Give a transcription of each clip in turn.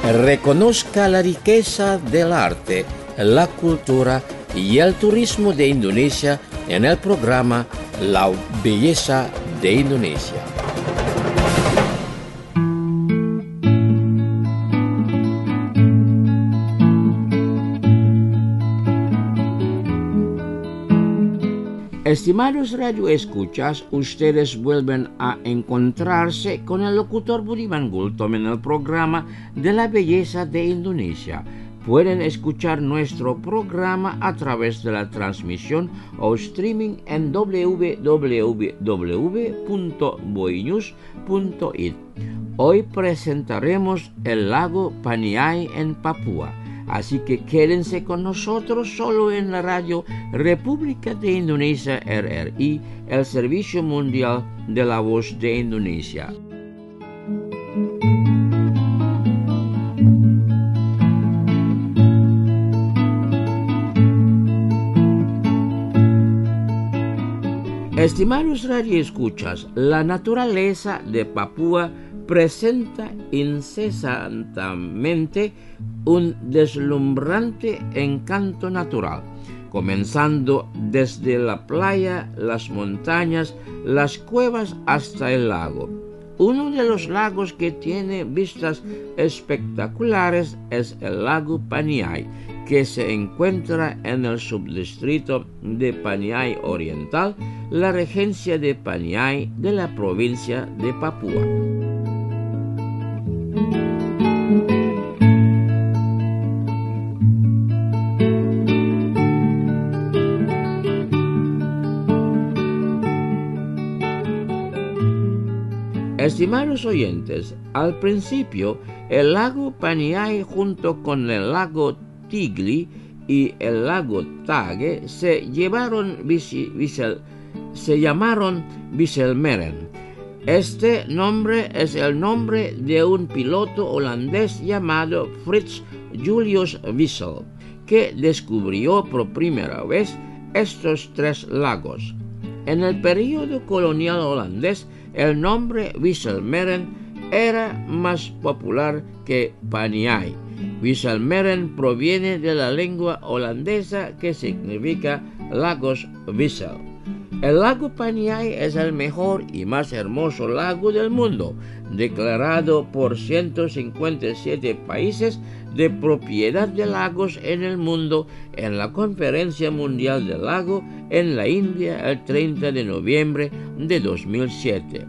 Reconozca la riqueza del arte, la cultura y el turismo de Indonesia en el programa La Belleza de Indonesia. Estimados radioescuchas, ustedes vuelven a encontrarse con el locutor Budiman Gultom en el programa de la belleza de Indonesia. Pueden escuchar nuestro programa a través de la transmisión o streaming en www.boinews.it. Hoy presentaremos el lago Paniai en Papúa. Así que quédense con nosotros solo en la radio República de Indonesia RRI, el Servicio Mundial de la Voz de Indonesia. Estimados radioescuchas, la naturaleza de Papúa presenta incesantemente un deslumbrante encanto natural, comenzando desde la playa, las montañas, las cuevas hasta el lago. Uno de los lagos que tiene vistas espectaculares es el lago Paniai, que se encuentra en el subdistrito de Paniai Oriental, la regencia de Paniai de la provincia de Papúa. Estimados oyentes, al principio el lago Paniai junto con el lago Tigli y el lago Tage se llamaron Wisselmeren. Este nombre es el nombre de un piloto holandés llamado Frits Julius Wissel, que descubrió por primera vez estos tres lagos. En el período colonial holandés, el nombre Wisselmeren era más popular que Paniai. Wisselmeren proviene de la lengua holandesa que significa lagos Wissel. El lago Paniai es el mejor y más hermoso lago del mundo, declarado por 157 países de propiedad de lagos en el mundo en la Conferencia Mundial del Lago en la India el 30 de noviembre de 2007.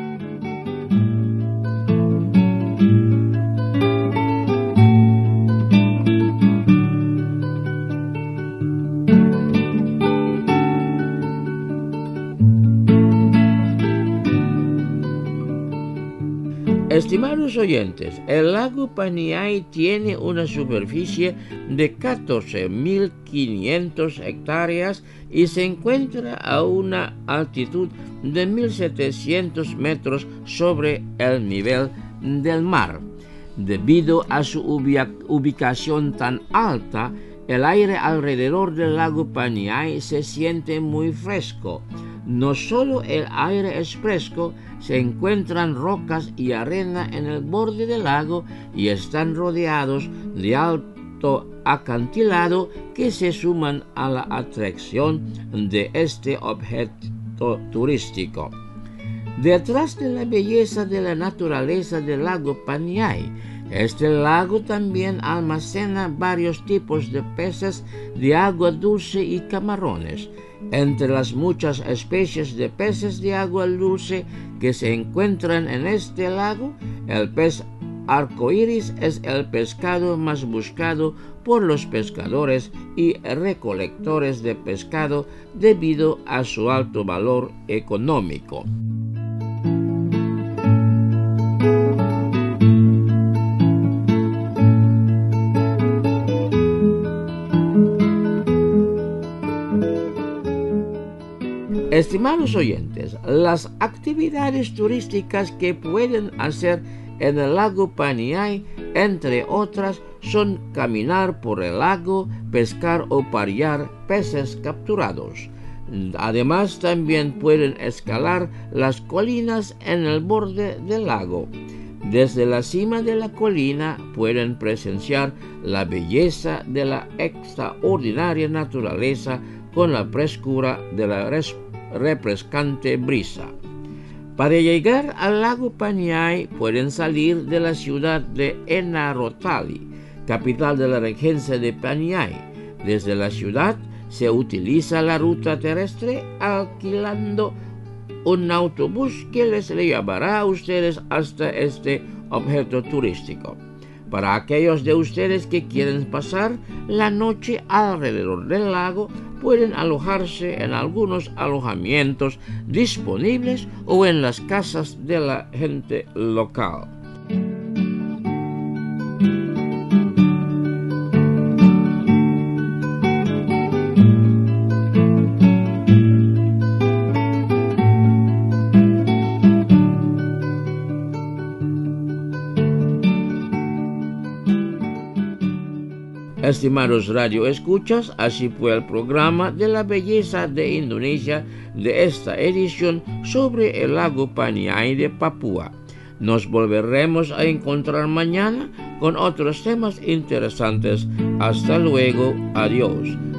Estimados oyentes, el lago Paniai tiene una superficie de 14.500 hectáreas y se encuentra a una altitud de 1.700 metros sobre el nivel del mar. Debido a su ubicación tan alta, el aire alrededor del lago Paniai se siente muy fresco. No solo el aire es fresco, se encuentran rocas y arena en el borde del lago y están rodeados de alto acantilado que se suman a la atracción de este objeto turístico. Detrás de la belleza de la naturaleza del lago Paniai, este lago también almacena varios tipos de peces de agua dulce y camarones. Entre las muchas especies de peces de agua dulce que se encuentran en este lago, el pez arcoíris es el pescado más buscado por los pescadores y recolectores de pescado debido a su alto valor económico. Estimados oyentes, las actividades turísticas que pueden hacer en el lago Paniai, entre otras, son caminar por el lago, pescar o parear peces capturados. Además, también pueden escalar las colinas en el borde del lago. Desde la cima de la colina pueden presenciar la belleza de la extraordinaria naturaleza con la frescura de la refrescante brisa. Para llegar al lago Paniai pueden salir de la ciudad de Enarotali, capital de la regencia de Paniai. Desde la ciudad se utiliza la ruta terrestre alquilando un autobús que les llevará a ustedes hasta este objeto turístico. Para aquellos de ustedes que quieren pasar la noche alrededor del lago, pueden alojarse en algunos alojamientos disponibles o en las casas de la gente local. Estimados radioescuchas, así fue el programa de la belleza de Indonesia de esta edición sobre el lago Paniai de Papúa. Nos volveremos a encontrar mañana con otros temas interesantes. Hasta luego, adiós.